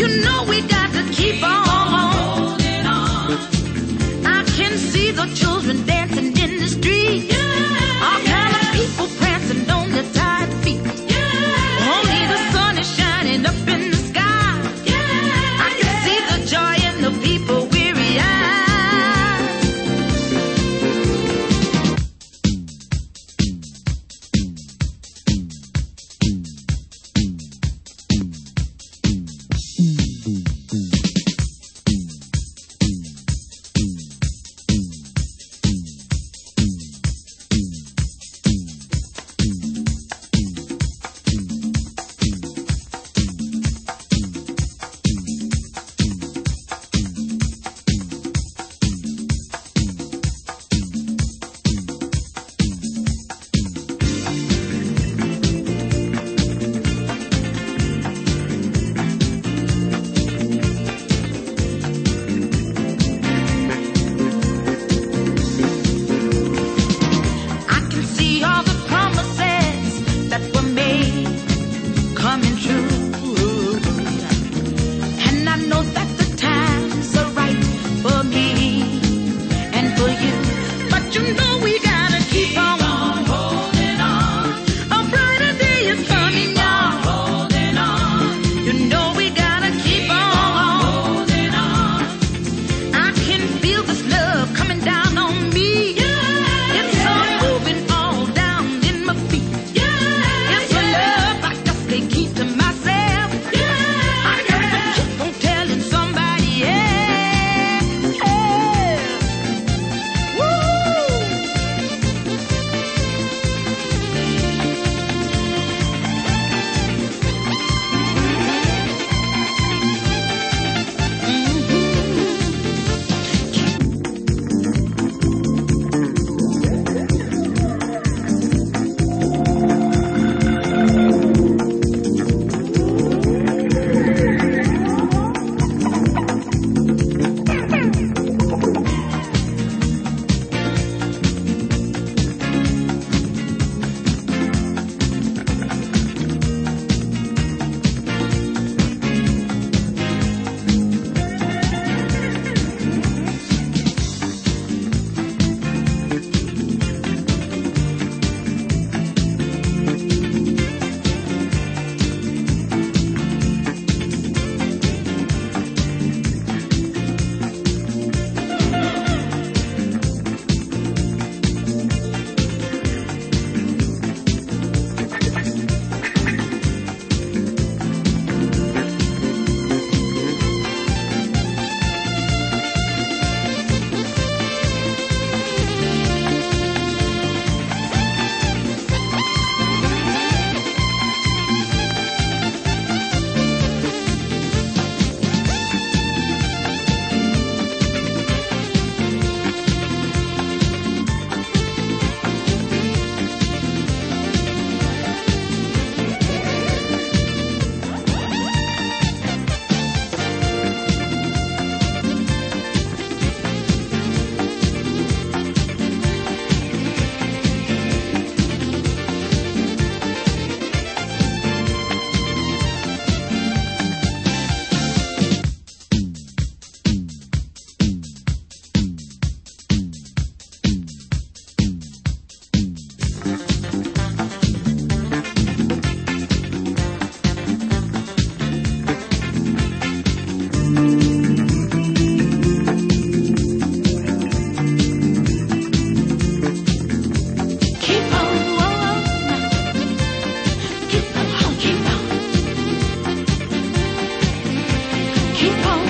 know we got to keep on holding on. I can see the children dancing in the street. All kind of people prancing on their tired feet. Only the sun is shining up in the sky. I can see the joy in the people weary eyes. I can see all the promises that were made coming true. And I know that the times are right for me and for you. But you know we gotta keep on holding on. A brighter day is coming, y'all. Holding on. You know we gotta keep on holding on. I can feel this love coming down on me. It's all moving all down in my feet. It's a love I just can't keep to myself. I got to keep on telling somebody else. Woo! Keep on